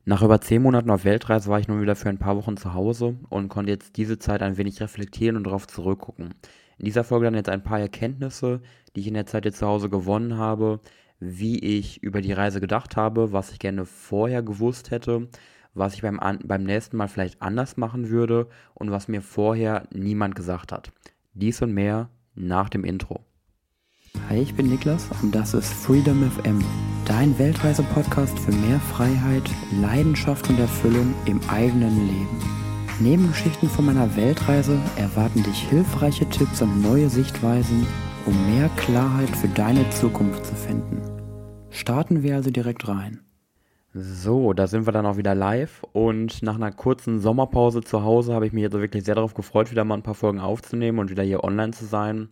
Nach über 10 Monaten auf Weltreise war ich nun wieder für ein paar Wochen zu Hause und konnte jetzt diese Zeit ein wenig reflektieren und darauf zurückgucken. In dieser Folge dann jetzt ein paar Erkenntnisse, die ich in der Zeit jetzt zu Hause gewonnen habe, wie ich über die Reise gedacht habe, was ich gerne vorher gewusst hätte, was ich beim nächsten Mal vielleicht anders machen würde und was mir vorher niemand gesagt hat. Dies und mehr nach dem Intro. Hi, ich bin Niklas und das ist Freedom FM, dein Weltreise-Podcast für mehr Freiheit, Leidenschaft und Erfüllung im eigenen Leben. Neben Geschichten von meiner Weltreise erwarten dich hilfreiche Tipps und neue Sichtweisen, um mehr Klarheit für deine Zukunft zu finden. Starten wir also direkt rein. So, da sind wir dann auch wieder live und nach einer kurzen Sommerpause zu Hause habe ich mich jetzt wirklich sehr darauf gefreut, wieder mal ein paar Folgen aufzunehmen und wieder hier online zu sein.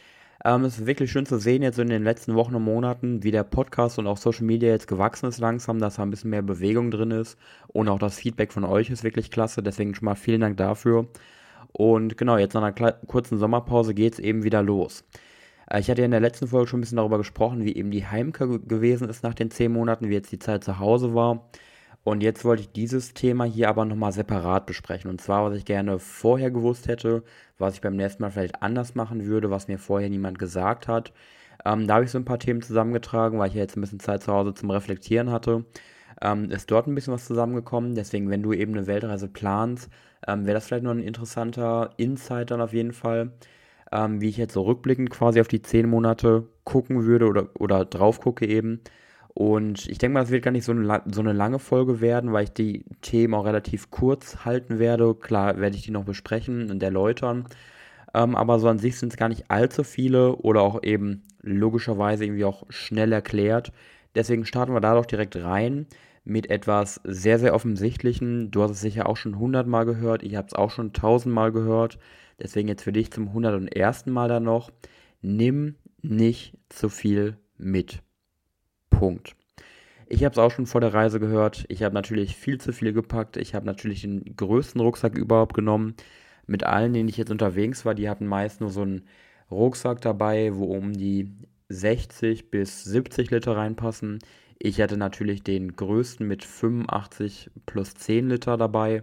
Es ist wirklich schön zu sehen jetzt so in den letzten Wochen und Monaten, wie der Podcast und auch Social Media jetzt gewachsen ist langsam, dass da ein bisschen mehr Bewegung drin ist und auch das Feedback von euch ist wirklich klasse, deswegen schon mal vielen Dank dafür. Und genau, jetzt nach einer kurzen Sommerpause geht es eben wieder los. Ich hatte ja in der letzten Folge schon ein bisschen darüber gesprochen, wie eben die Heimkehr gewesen ist nach den 10 Monaten, wie jetzt die Zeit zu Hause war. Und jetzt wollte ich dieses Thema hier aber nochmal separat besprechen. Und zwar, was ich gerne vorher gewusst hätte, was ich beim nächsten Mal vielleicht anders machen würde, was mir vorher niemand gesagt hat. Da habe ich so ein paar Themen zusammengetragen, weil ich ja jetzt ein bisschen Zeit zu Hause zum Reflektieren hatte. Ist dort ein bisschen was zusammengekommen. Deswegen, wenn du eben eine Weltreise planst, wäre das vielleicht noch ein interessanter Insight dann auf jeden Fall. Wie ich jetzt so rückblickend quasi auf die 10 Monate gucken würde oder drauf gucke eben. Und ich denke mal, das wird gar nicht so eine lange Folge werden, weil ich die Themen auch relativ kurz halten werde. Klar werde ich die noch besprechen und erläutern. Aber so an sich sind es gar nicht allzu viele oder auch eben logischerweise irgendwie auch schnell erklärt. Deswegen starten wir da doch direkt rein mit etwas sehr, sehr Offensichtlichen. Du hast es sicher auch schon 100 Mal gehört. Ich habe es auch schon 1000 Mal gehört. Deswegen jetzt für dich zum 101. Mal dann noch. Nimm nicht zu viel mit. Punkt. Ich habe es auch schon vor der Reise gehört. Ich habe natürlich viel zu viel gepackt. Ich habe natürlich den größten Rucksack überhaupt genommen. Mit allen, denen ich jetzt unterwegs war, die hatten meist nur so einen Rucksack dabei, wo um die 60 bis 70 Liter reinpassen. Ich hatte natürlich den größten mit 85 plus 10 Liter dabei.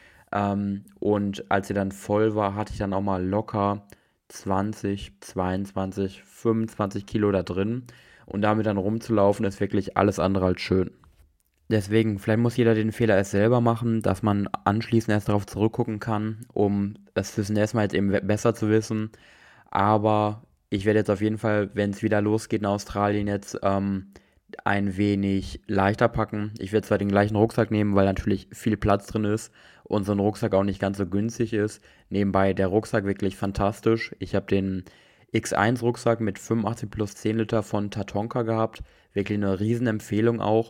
Und als er dann voll war, hatte ich dann auch mal locker 20, 22, 25 Kilo da drin. Und damit dann rumzulaufen, ist wirklich alles andere als schön. Deswegen, vielleicht muss jeder den Fehler erst selber machen, dass man anschließend erst darauf zurückgucken kann, um es fürs nächste Mal jetzt eben besser zu wissen. Aber ich werde jetzt auf jeden Fall, wenn es wieder losgeht in Australien, jetzt ein wenig leichter packen. Ich werde zwar den gleichen Rucksack nehmen, weil natürlich viel Platz drin ist und so ein Rucksack auch nicht ganz so günstig ist. Nebenbei der Rucksack wirklich fantastisch. Ich habe den X1-Rucksack mit 85 plus 10 Liter von Tatonka gehabt. Wirklich eine Riesenempfehlung auch.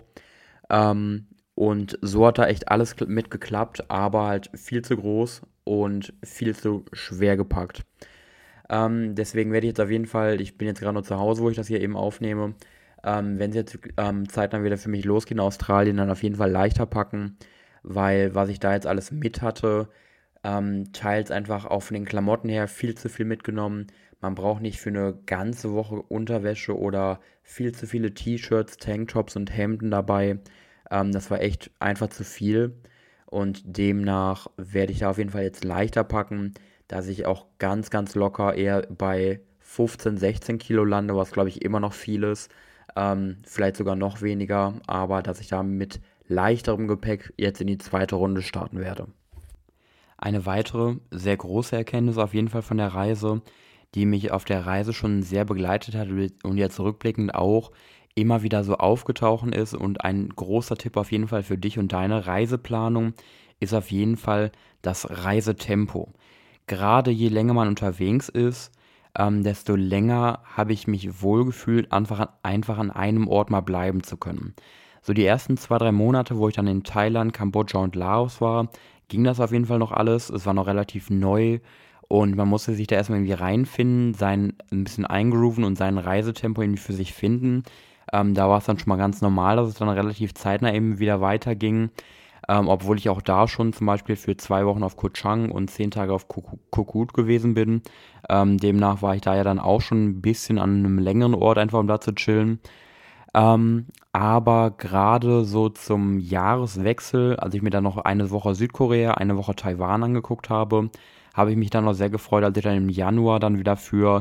Und so hat da echt alles mitgeklappt, aber halt viel zu groß und viel zu schwer gepackt. Deswegen werde ich jetzt auf jeden Fall, ich bin jetzt gerade noch zu Hause, wo ich das hier eben aufnehme, wenn es jetzt zeitnah wieder für mich losgeht in Australien, dann auf jeden Fall leichter packen, weil was ich da jetzt alles mit hatte, teils einfach auch von den Klamotten her viel zu viel mitgenommen. Man braucht nicht für eine ganze Woche Unterwäsche oder viel zu viele T-Shirts, Tanktops und Hemden dabei. Das war echt einfach zu viel. Und demnach werde ich da auf jeden Fall jetzt leichter packen, dass ich auch ganz, ganz locker eher bei 15, 16 Kilo lande, was glaube ich immer noch viel ist. Vielleicht sogar noch weniger, aber dass ich da mit leichterem Gepäck jetzt in die zweite Runde starten werde. Eine weitere sehr große Erkenntnis auf jeden Fall von der Reise, die mich auf der Reise schon sehr begleitet hat und jetzt rückblickend auch immer wieder so aufgetaucht ist und ein großer Tipp auf jeden Fall für dich und deine Reiseplanung ist auf jeden Fall das Reisetempo. Gerade je länger man unterwegs ist, desto länger habe ich mich wohlgefühlt, einfach an einem Ort mal bleiben zu können. So die ersten 2, 3 Monate, wo ich dann in Thailand, Kambodscha und Laos war, ging das auf jeden Fall noch alles. Es war noch relativ neu und man musste sich da erstmal irgendwie reinfinden, ein bisschen eingrooven und sein Reisetempo irgendwie für sich finden. Da war es dann schon mal ganz normal, dass es dann relativ zeitnah eben wieder weiterging. Obwohl ich auch da schon zum Beispiel für 2 Wochen auf Koh Chang und 10 Tage auf Koh Koot gewesen bin. Demnach war ich da ja dann auch schon ein bisschen an einem längeren Ort, einfach um da zu chillen. Aber gerade so zum Jahreswechsel, als ich mir dann noch eine Woche Südkorea, eine Woche Taiwan angeguckt habe, habe ich mich dann noch sehr gefreut, als ich dann im Januar dann wieder für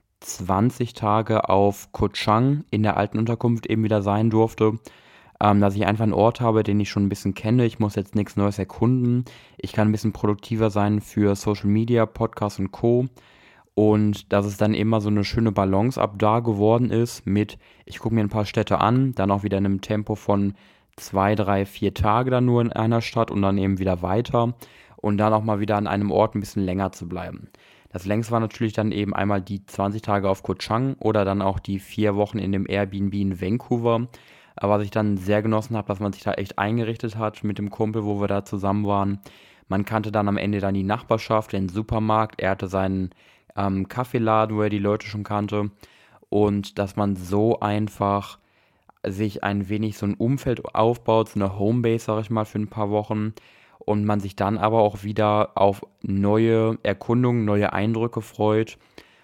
20 Tage auf Koh Chang in der alten Unterkunft eben wieder sein durfte. Dass ich einfach einen Ort habe, den ich schon ein bisschen kenne. Ich muss jetzt nichts Neues erkunden. Ich kann ein bisschen produktiver sein für Social Media, Podcasts und Co. Und dass es dann immer so eine schöne Balance ab da geworden ist mit, ich gucke mir ein paar Städte an, dann auch wieder in einem Tempo von 2, 3, 4 Tage dann nur in einer Stadt und dann eben wieder weiter und dann auch mal wieder an einem Ort ein bisschen länger zu bleiben. Das längste war natürlich dann eben einmal die 20 Tage auf Koh Chang oder dann auch die 4 Wochen in dem Airbnb in Vancouver. Aber was ich dann sehr genossen habe, dass man sich da echt eingerichtet hat mit dem Kumpel, wo wir da zusammen waren. Man kannte dann am Ende dann die Nachbarschaft, den Supermarkt. Er hatte seinen Kaffeeladen, wo er die Leute schon kannte. Und dass man so einfach sich ein wenig so ein Umfeld aufbaut, so eine Homebase, sag ich mal, für ein paar Wochen. Und man sich dann aber auch wieder auf neue Erkundungen, neue Eindrücke freut,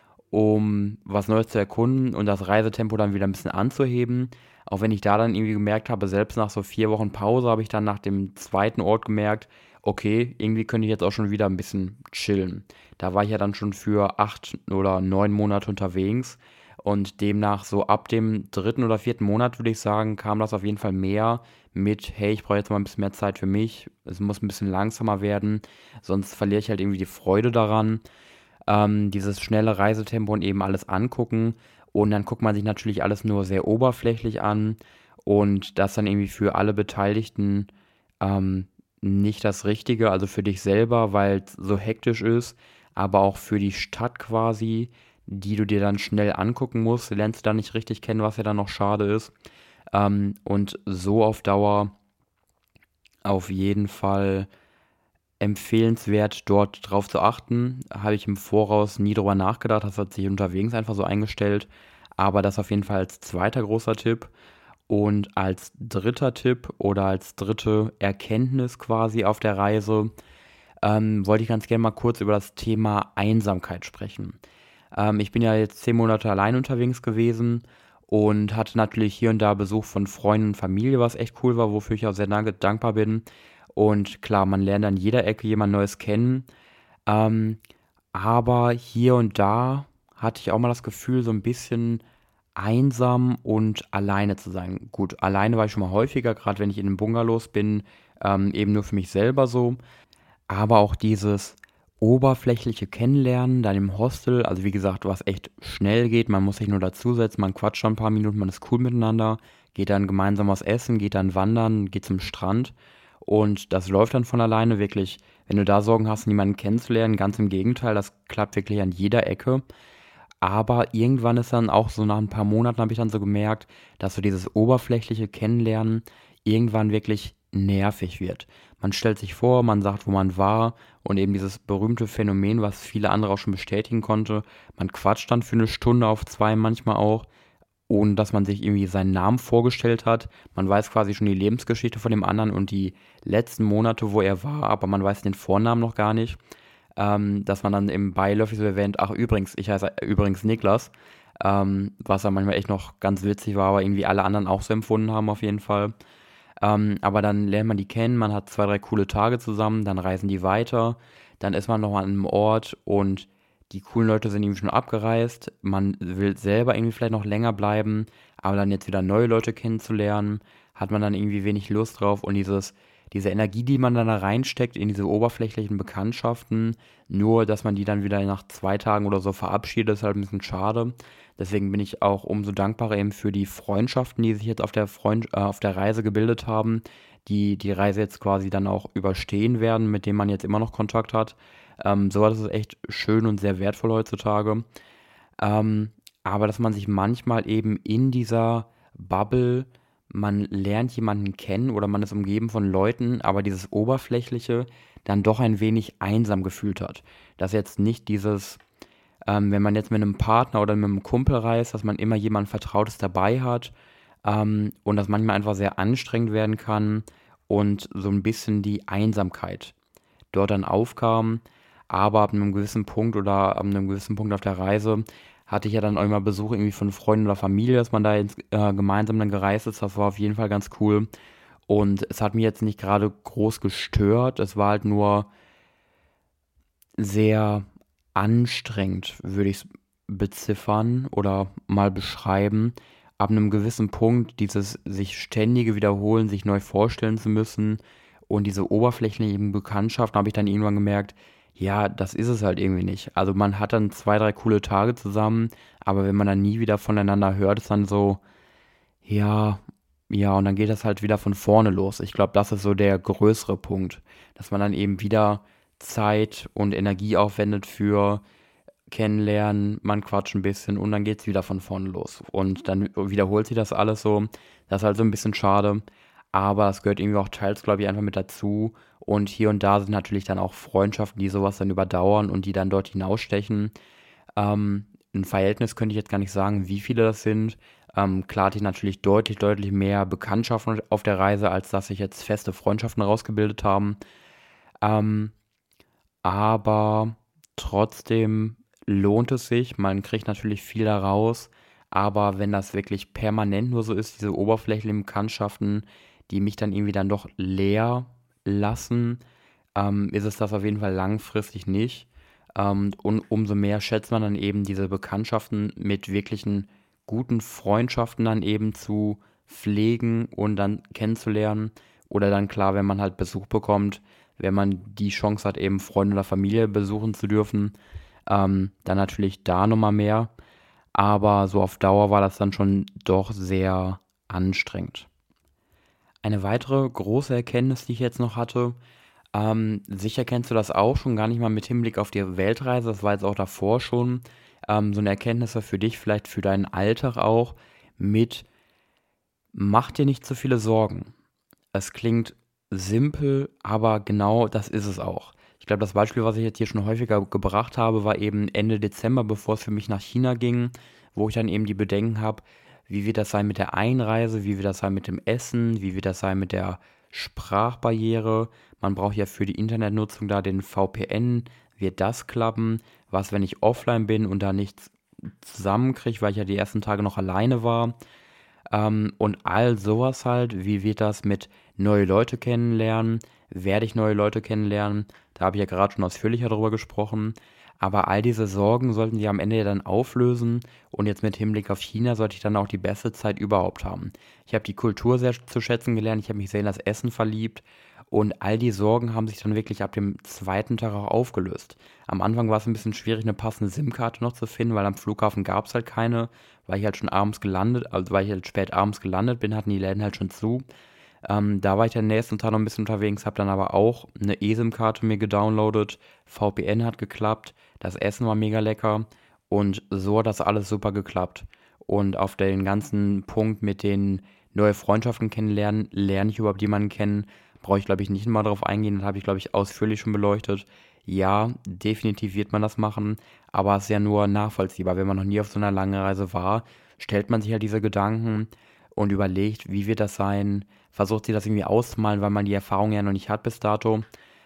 um was Neues zu erkunden und das Reisetempo dann wieder ein bisschen anzuheben. Auch wenn ich da dann irgendwie gemerkt habe, selbst nach so 4 Wochen Pause habe ich dann nach dem zweiten Ort gemerkt, okay, irgendwie könnte ich jetzt auch schon wieder ein bisschen chillen. Da war ich ja dann schon für 8 oder 9 Monate unterwegs und demnach so ab dem dritten oder vierten Monat, würde ich sagen, kam das auf jeden Fall mehr mit, hey, ich brauche jetzt mal ein bisschen mehr Zeit für mich, es muss ein bisschen langsamer werden, sonst verliere ich halt irgendwie die Freude daran, dieses schnelle Reisetempo und eben alles angucken. Und dann guckt man sich natürlich alles nur sehr oberflächlich an und das dann irgendwie für alle Beteiligten ähm, nicht das Richtige, also für dich selber, weil es so hektisch ist, aber auch für die Stadt quasi, die du dir dann schnell angucken musst, lernst du dann nicht richtig kennen, was ja dann noch schade ist. Und so auf Dauer auf jeden Fall empfehlenswert, dort drauf zu achten. Habe ich im Voraus nie drüber nachgedacht, das hat sich unterwegs einfach so eingestellt. Aber das auf jeden Fall als zweiter großer Tipp. Und als dritter Tipp oder als dritte Erkenntnis quasi auf der Reise wollte ich ganz gerne mal kurz über das Thema Einsamkeit sprechen. Ich bin ja jetzt 10 Monate allein unterwegs gewesen und hatte natürlich hier und da Besuch von Freunden und Familie, was echt cool war, wofür ich auch sehr dankbar bin. Und klar, man lernt an jeder Ecke jemand Neues kennen. Ähm, aber hier und da hatte ich auch mal das Gefühl, so ein bisschen einsam und alleine zu sein. Gut, alleine war ich schon mal häufiger, gerade wenn ich in den Bungalows bin, eben nur für mich selber so. Aber auch dieses oberflächliche Kennenlernen dann im Hostel, also wie gesagt, was echt schnell geht, man muss sich nur dazusetzen, man quatscht schon ein paar Minuten, man ist cool miteinander, geht dann gemeinsam was essen, geht dann wandern, geht zum Strand und das läuft dann von alleine wirklich. Wenn du da Sorgen hast, niemanden kennenzulernen, ganz im Gegenteil, das klappt wirklich an jeder Ecke. Aber irgendwann ist dann auch so nach ein paar Monaten habe ich dann so gemerkt, dass so dieses oberflächliche Kennenlernen irgendwann wirklich nervig wird. Man stellt sich vor, man sagt, wo man war und eben dieses berühmte Phänomen, was viele andere auch schon bestätigen konnte. Man quatscht dann für eine Stunde auf zwei manchmal auch, ohne dass man sich irgendwie seinen Namen vorgestellt hat. Man weiß quasi schon die Lebensgeschichte von dem anderen und die letzten Monate, wo er war, aber man weiß den Vornamen noch gar nicht. Dass man dann im beiläufig so erwähnt, ach übrigens, ich heiße übrigens Niklas, was dann manchmal echt noch ganz witzig war, aber irgendwie alle anderen auch so empfunden haben auf jeden Fall. Aber dann lernt man die kennen, man hat 2, 3 coole Tage zusammen, dann reisen die weiter, dann ist man noch an einem Ort und die coolen Leute sind irgendwie schon abgereist, man will selber irgendwie vielleicht noch länger bleiben, aber dann jetzt wieder neue Leute kennenzulernen, hat man dann irgendwie wenig Lust drauf und diese Energie, die man dann da reinsteckt in diese oberflächlichen Bekanntschaften, nur dass man die dann wieder nach 2 Tagen oder so verabschiedet, ist halt ein bisschen schade. Deswegen bin ich auch umso dankbarer eben für die Freundschaften, die sich jetzt auf der Reise gebildet haben, die die Reise jetzt quasi dann auch überstehen werden, mit denen man jetzt immer noch Kontakt hat. Sowas ist echt schön und sehr wertvoll heutzutage. Ähm, aber dass man sich manchmal eben in dieser Bubble, man lernt jemanden kennen oder man ist umgeben von Leuten, aber dieses Oberflächliche dann doch ein wenig einsam gefühlt hat. Dass jetzt nicht dieses, wenn man jetzt mit einem Partner oder mit einem Kumpel reist, dass man immer jemand Vertrautes dabei hat und das manchmal einfach sehr anstrengend werden kann und so ein bisschen die Einsamkeit dort dann aufkam. Aber ab einem gewissen Punkt oder ab einem gewissen Punkt auf der Reise hatte ich ja dann auch immer Besuch irgendwie von Freunden oder Familie, dass man da jetzt gemeinsam dann gereist ist. Das war auf jeden Fall ganz cool. Und es hat mich jetzt nicht gerade groß gestört. Es war halt nur sehr anstrengend, würde ich es beziffern oder mal beschreiben. Ab einem gewissen Punkt, dieses sich ständige Wiederholen, sich neu vorstellen zu müssen und diese oberflächlichen Bekanntschaften, habe ich dann irgendwann gemerkt, ja, das ist es halt irgendwie nicht. Also man hat dann 2, 3 coole Tage zusammen, aber wenn man dann nie wieder voneinander hört, ist dann so, ja, ja, und dann geht das halt wieder von vorne los. Ich glaube, das ist so der größere Punkt, dass man dann eben wieder Zeit und Energie aufwendet für Kennenlernen, man quatscht ein bisschen und dann geht's wieder von vorne los. Und dann wiederholt sich das alles so. Das ist halt so ein bisschen schade, aber es gehört irgendwie auch teils, glaube ich, einfach mit dazu. Und hier und da sind natürlich dann auch Freundschaften, die sowas dann überdauern und die dann dort hinausstechen. Ein Verhältnis könnte ich jetzt gar nicht sagen, wie viele das sind. Klar hatte ich natürlich deutlich, deutlich mehr Bekanntschaften auf der Reise, als dass sich jetzt feste Freundschaften rausgebildet haben. Ähm, aber trotzdem lohnt es sich. Man kriegt natürlich viel daraus. Aber wenn das wirklich permanent nur so ist, diese oberflächlichen Bekanntschaften, die mich dann irgendwie dann doch leer lassen, ist es das auf jeden Fall langfristig nicht. Und umso mehr schätzt man dann eben diese Bekanntschaften mit wirklichen guten Freundschaften dann eben zu pflegen und dann kennenzulernen. Oder dann klar, wenn man halt Besuch bekommt, wenn man die Chance hat, eben Freunde oder Familie besuchen zu dürfen, dann natürlich da nochmal mehr. Aber so auf Dauer war das dann schon doch sehr anstrengend. Eine weitere große Erkenntnis, die ich jetzt noch hatte, sicher kennst du das auch schon, gar nicht mal mit Hinblick auf die Weltreise, das war jetzt auch davor schon, so eine Erkenntnis für dich, vielleicht für deinen Alltag auch, mit mach dir nicht zu viele Sorgen. Es klingt simpel, aber genau das ist es auch. Ich glaube, das Beispiel, was ich jetzt hier schon häufiger gebracht habe, war eben Ende Dezember, bevor es für mich nach China ging, wo ich dann eben die Bedenken habe, wie wird das sein mit der Einreise, wie wird das sein mit dem Essen, wie wird das sein mit der Sprachbarriere. Man braucht ja für die Internetnutzung da den VPN. Wird das klappen? Was, wenn ich offline bin und da nichts zusammenkriege, weil ich ja die ersten Tage noch alleine war? Und all sowas halt, wie wird das mit neue Leute kennenlernen? Werde ich neue Leute kennenlernen? Da habe ich ja gerade schon ausführlicher darüber gesprochen. Aber all diese Sorgen sollten die am Ende ja dann auflösen. Und jetzt mit Hinblick auf China sollte ich dann auch die beste Zeit überhaupt haben. Ich habe die Kultur sehr zu schätzen gelernt. Ich habe mich sehr in das Essen verliebt. Und all die Sorgen haben sich dann wirklich ab dem zweiten Tag auch aufgelöst. Am Anfang war es ein bisschen schwierig, eine passende SIM-Karte noch zu finden, weil am Flughafen gab es halt keine, weil ich halt schon abends gelandet, also weil ich halt spät abends gelandet bin, hatten die Läden halt schon zu. Da war ich den nächsten Tag noch ein bisschen unterwegs, habe dann aber auch eine eSIM-Karte mir gedownloadet, VPN hat geklappt, das Essen war mega lecker und so hat das alles super geklappt. Und auf den ganzen Punkt mit den neue Freundschaften kennenlernen, lerne ich überhaupt jemanden kennen, brauche ich glaube ich nicht mal drauf eingehen, das habe ich glaube ich ausführlich schon beleuchtet. Ja, definitiv wird man das machen, aber es ist ja nur nachvollziehbar. Wenn man noch nie auf so einer langen Reise war, stellt man sich halt diese Gedanken und überlegt, wie wird das sein, versucht sich das irgendwie auszumalen, weil man die Erfahrung ja noch nicht hat bis dato.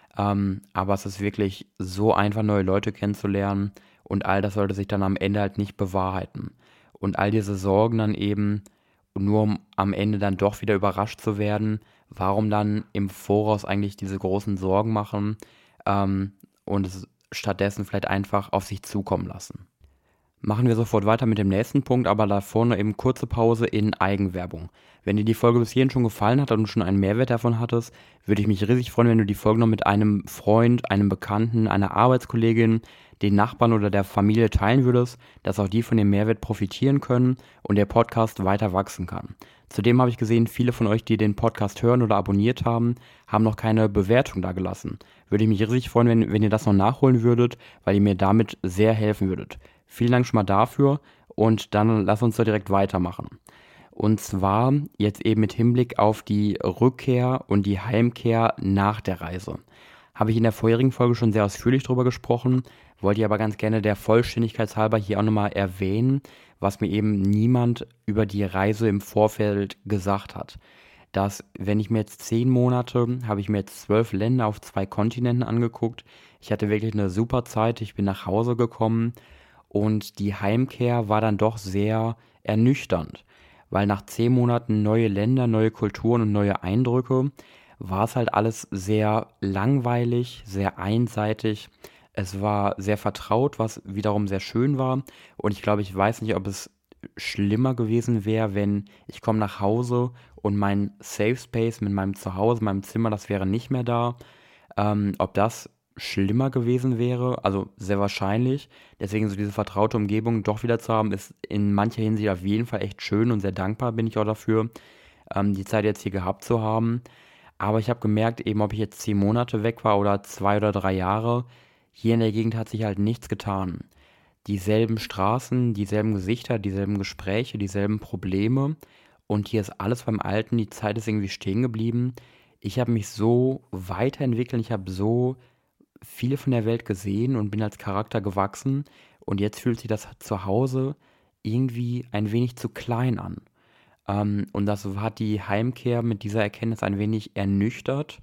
Aber es ist wirklich so einfach, neue Leute kennenzulernen und all das sollte sich dann am Ende halt nicht bewahrheiten. Und all diese Sorgen dann eben, nur um am Ende dann doch wieder überrascht zu werden, warum dann im Voraus eigentlich diese großen Sorgen machen ähm, und es stattdessen vielleicht einfach auf sich zukommen lassen. Machen wir sofort weiter mit dem nächsten Punkt, aber davor noch eben kurze Pause in Eigenwerbung. Wenn dir die Folge bis hierhin schon gefallen hat und du schon einen Mehrwert davon hattest, würde ich mich riesig freuen, wenn du die Folge noch mit einem Freund, einem Bekannten, einer Arbeitskollegin, den Nachbarn oder der Familie teilen würdest, dass auch die von dem Mehrwert profitieren können und der Podcast weiter wachsen kann. Zudem habe ich gesehen, viele von euch, die den Podcast hören oder abonniert haben, haben noch keine Bewertung da gelassen. Würde ich mich riesig freuen, wenn ihr das noch nachholen würdet, weil ihr mir damit sehr helfen würdet. Vielen Dank schon mal dafür und dann lass uns doch direkt weitermachen. Und zwar jetzt eben mit Hinblick auf die Rückkehr und die Heimkehr nach der Reise. Habe ich in der vorherigen Folge schon sehr ausführlich drüber gesprochen, wollte ich aber ganz gerne der Vollständigkeit halber hier auch nochmal erwähnen, was mir eben niemand über die Reise im Vorfeld gesagt hat. Dass, wenn ich mir jetzt 10 Monate, habe ich mir jetzt 12 Länder auf 2 Kontinenten angeguckt. Ich hatte wirklich eine super Zeit, ich bin nach Hause gekommen Und die Heimkehr war dann doch sehr ernüchternd, weil nach 10 Monaten neue Länder, neue Kulturen und neue Eindrücke war es halt alles sehr langweilig, sehr einseitig. Es war sehr vertraut, was wiederum sehr schön war. Und ich glaube, ich weiß nicht, ob es schlimmer gewesen wäre, wenn ich komme nach Hause und mein Safe Space mit meinem Zuhause, meinem Zimmer, das wäre nicht mehr da. Ob das schlimmer gewesen wäre, also sehr wahrscheinlich. Deswegen so diese vertraute Umgebung doch wieder zu haben, ist in mancher Hinsicht auf jeden Fall echt schön und sehr dankbar bin ich auch dafür, die Zeit jetzt hier gehabt zu haben. Aber ich habe gemerkt, eben ob ich jetzt 10 Monate weg war oder 2 oder 3 Jahre, hier in der Gegend hat sich halt nichts getan. Dieselben Straßen, dieselben Gesichter, dieselben Gespräche, dieselben Probleme. Und hier ist alles beim Alten, die Zeit ist irgendwie stehen geblieben. Ich habe mich so weiterentwickelt, ich habe so viel von der Welt gesehen und bin als Charakter gewachsen. Und jetzt fühlt sich das zu Hause irgendwie ein wenig zu klein an. Und das hat die Heimkehr mit dieser Erkenntnis ein wenig ernüchtert.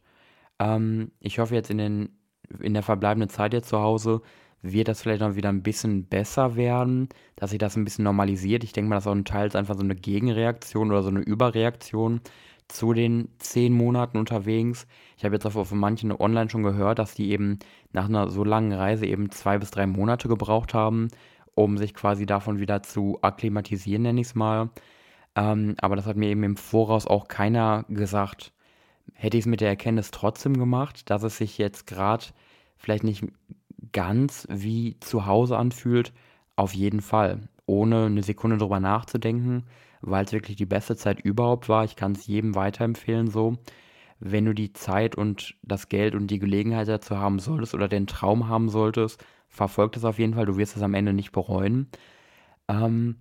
Ich hoffe jetzt in der verbleibenden Zeit jetzt zu Hause wird das vielleicht noch wieder ein bisschen besser werden, dass sich das ein bisschen normalisiert. Ich denke mal, das ist auch ein Teil einfach so eine Gegenreaktion oder so eine Überreaktion zu den 10 Monaten unterwegs. Ich habe jetzt auch von manchen online schon gehört, dass die eben nach einer so langen Reise eben 2 bis 3 Monate gebraucht haben, um sich quasi davon wieder zu akklimatisieren, nenne ich es mal. Aber das hat mir eben im Voraus auch keiner gesagt. Hätte ich es mit der Erkenntnis trotzdem gemacht, dass es sich jetzt gerade vielleicht nicht ganz wie zu Hause anfühlt? Auf jeden Fall. Ohne eine Sekunde drüber nachzudenken, weil es wirklich die beste Zeit überhaupt war. Ich kann es jedem weiterempfehlen so. Wenn du die Zeit und das Geld und die Gelegenheit dazu haben solltest oder den Traum haben solltest, verfolg das auf jeden Fall. Du wirst es am Ende nicht bereuen. Ähm,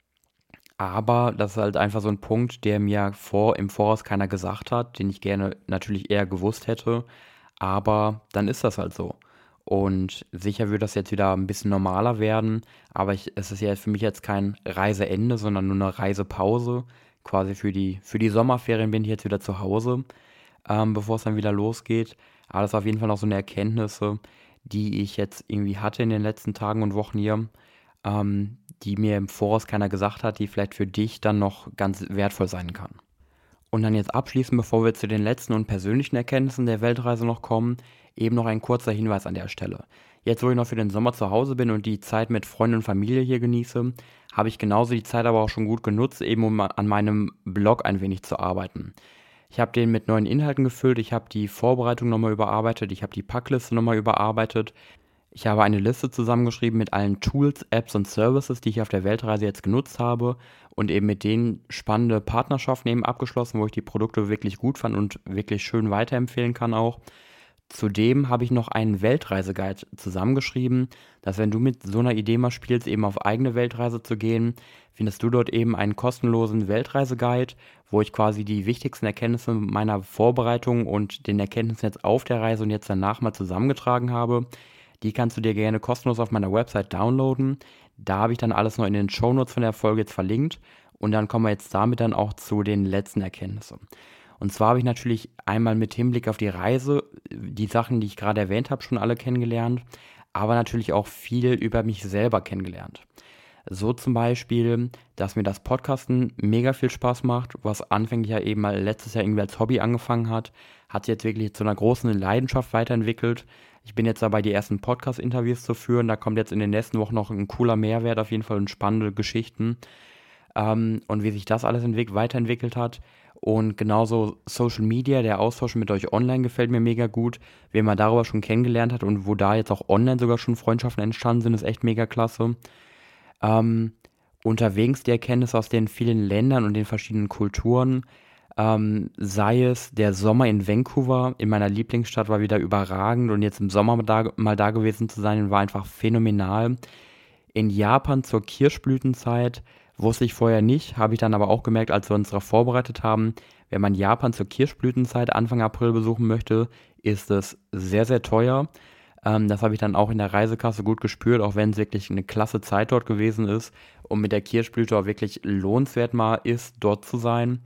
aber das ist halt einfach so ein Punkt, der mir im Voraus keiner gesagt hat, den ich gerne natürlich eher gewusst hätte. Aber dann ist das halt so. Und sicher wird das jetzt wieder ein bisschen normaler werden, aber es ist ja für mich jetzt kein Reiseende, sondern nur eine Reisepause. Quasi für die Sommerferien bin ich jetzt wieder zu Hause, bevor es dann wieder losgeht. Aber das ist auf jeden Fall noch so eine Erkenntnisse, die ich jetzt irgendwie hatte in den letzten Tagen und Wochen hier, die mir im Voraus keiner gesagt hat, die vielleicht für dich dann noch ganz wertvoll sein kann. Und dann jetzt abschließend, bevor wir zu den letzten und persönlichen Erkenntnissen der Weltreise noch kommen, eben noch ein kurzer Hinweis an der Stelle. Jetzt, wo ich noch für den Sommer zu Hause bin und die Zeit mit Freunden und Familie hier genieße, habe ich genauso die Zeit aber auch schon gut genutzt, eben um an meinem Blog ein wenig zu arbeiten. Ich habe den mit neuen Inhalten gefüllt, ich habe die Vorbereitung nochmal überarbeitet, ich habe die Packliste nochmal überarbeitet. Ich habe eine Liste zusammengeschrieben mit allen Tools, Apps und Services, die ich auf der Weltreise jetzt genutzt habe und eben mit denen spannende Partnerschaften eben abgeschlossen, wo ich die Produkte wirklich gut fand und wirklich schön weiterempfehlen kann auch. Zudem habe ich noch einen Weltreiseguide zusammengeschrieben, dass wenn du mit so einer Idee mal spielst, eben auf eigene Weltreise zu gehen, findest du dort eben einen kostenlosen Weltreiseguide, wo ich quasi die wichtigsten Erkenntnisse meiner Vorbereitung und den Erkenntnissen jetzt auf der Reise und jetzt danach mal zusammengetragen habe. Die kannst du dir gerne kostenlos auf meiner Website downloaden. Da habe ich dann alles noch in den Shownotes von der Folge jetzt verlinkt. Und dann kommen wir jetzt damit dann auch zu den letzten Erkenntnissen. Und zwar habe ich natürlich einmal mit Hinblick auf die Reise die Sachen, die ich gerade erwähnt habe, schon alle kennengelernt, aber natürlich auch viel über mich selber kennengelernt. So zum Beispiel, dass mir das Podcasten mega viel Spaß macht, was anfänglich ja eben mal letztes Jahr irgendwie als Hobby angefangen hat, hat sich jetzt wirklich zu einer großen Leidenschaft weiterentwickelt. Ich bin jetzt dabei, die ersten Podcast-Interviews zu führen. Da kommt jetzt in den nächsten Wochen noch ein cooler Mehrwert, auf jeden Fall und spannende Geschichten. Und wie sich das alles weiterentwickelt hat. Und genauso Social Media, der Austausch mit euch online gefällt mir mega gut. Wen man darüber schon kennengelernt hat und wo da jetzt auch online sogar schon Freundschaften entstanden sind, ist echt mega klasse. Ähm, Unterwegs die Erkenntnis aus den vielen Ländern und den verschiedenen Kulturen, sei es der Sommer in Vancouver, in meiner Lieblingsstadt, war wieder überragend und jetzt im Sommer mal da gewesen zu sein, war einfach phänomenal. In Japan zur Kirschblütenzeit wusste ich vorher nicht, habe ich dann aber auch gemerkt, als wir uns darauf vorbereitet haben, wenn man Japan zur Kirschblütenzeit Anfang April besuchen möchte, ist es sehr, sehr teuer. Das habe ich dann auch in der Reisekasse gut gespürt, auch wenn es wirklich eine klasse Zeit dort gewesen ist und mit der Kirschblüte auch wirklich lohnenswert mal ist, dort zu sein.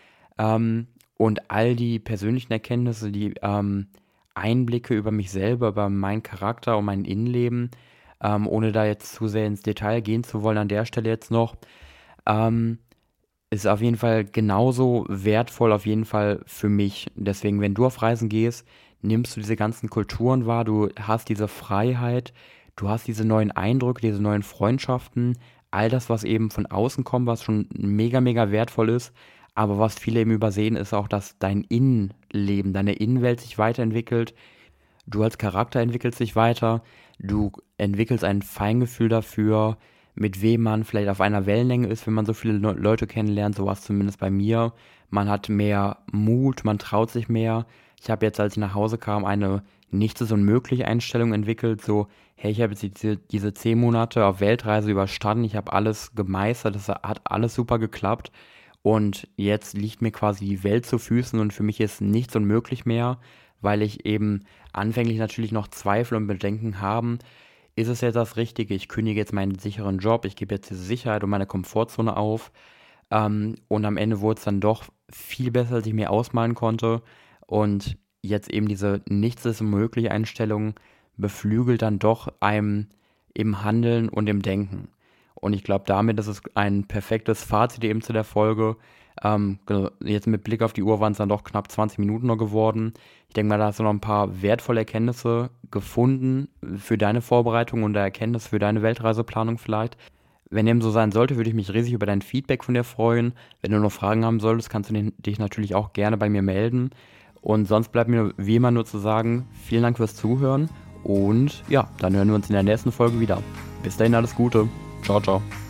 Und all die persönlichen Erkenntnisse, die Einblicke über mich selber, über meinen Charakter und mein Innenleben, ohne da jetzt zu sehr ins Detail gehen zu wollen an der Stelle jetzt noch. Ähm, Ist auf jeden Fall genauso wertvoll, auf jeden Fall für mich. Deswegen, wenn du auf Reisen gehst, nimmst du diese ganzen Kulturen wahr, du hast diese Freiheit, du hast diese neuen Eindrücke, diese neuen Freundschaften, all das, was eben von außen kommt, was schon mega, mega wertvoll ist. Aber was viele eben übersehen, ist auch, dass dein Innenleben, deine Innenwelt sich weiterentwickelt. Du als Charakter entwickelst dich weiter, du entwickelst ein Feingefühl dafür, mit wem man vielleicht auf einer Wellenlänge ist, wenn man so viele Leute kennenlernt, so war es zumindest bei mir. Man hat mehr Mut, man traut sich mehr. Ich habe jetzt, als ich nach Hause kam, eine nichts ist unmöglich Einstellung entwickelt, so, hey, ich habe jetzt diese 10 Monate auf Weltreise überstanden, ich habe alles gemeistert, das hat alles super geklappt und jetzt liegt mir quasi die Welt zu Füßen und für mich ist nichts unmöglich mehr, weil ich eben anfänglich natürlich noch Zweifel und Bedenken haben. Ist es jetzt das Richtige? Ich kündige jetzt meinen sicheren Job, ich gebe jetzt diese Sicherheit und meine Komfortzone auf. Und am Ende wurde es dann doch viel besser, als ich mir ausmalen konnte. Und jetzt eben diese Nichts ist unmöglich Einstellung beflügelt dann doch einem im Handeln und im Denken. Und ich glaube, damit ist es ein perfektes Fazit eben zu der Folge. Genau, jetzt mit Blick auf die Uhr waren es dann doch knapp 20 Minuten noch geworden. Ich denke mal, da hast du noch ein paar wertvolle Erkenntnisse gefunden für deine Vorbereitung und Erkenntnisse für deine Weltreiseplanung vielleicht. Wenn dem so sein sollte, würde ich mich riesig über dein Feedback von dir freuen. Wenn du noch Fragen haben solltest, kannst du dich natürlich auch gerne bei mir melden. Und sonst bleibt mir wie immer nur zu sagen, vielen Dank fürs Zuhören und ja, dann hören wir uns in der nächsten Folge wieder. Bis dahin alles Gute. Ciao, ciao.